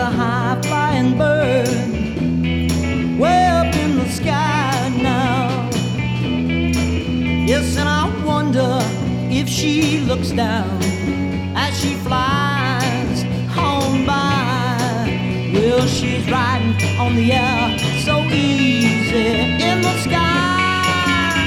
a high-flying bird way up in the sky now. Yes, and I wonder if she looks down as she flies on by. Well, she's riding on the air so easy in the sky.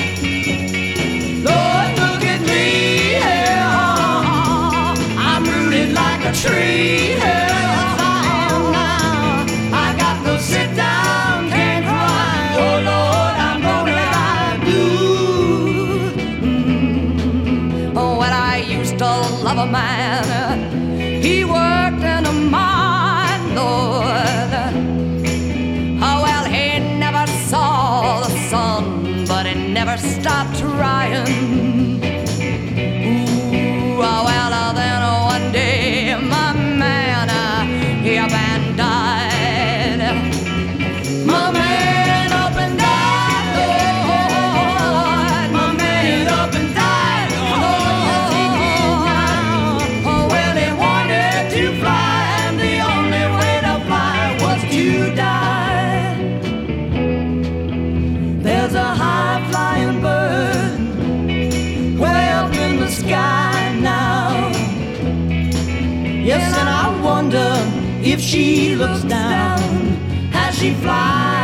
Lord, look at me, yeah. I'm rooted like a tree, yeah. Yes, I am now. I got to sit down, can't cry. Oh Lord, I'm gonna die blue. Oh, well, I used to love a man. He worked in a mine, Lord. Oh, well, he never saw the sun, but he never stopped trying. Ooh, oh, well, then one day my man, he up and died. My man up and died, Lord. My man up and died. Oh, yes, he did now. Oh, well, he wanted to fly, and the only way to fly was to die. There's a high-flying bird way up in the sky now. Yes, and I wonder if she looks down as she flies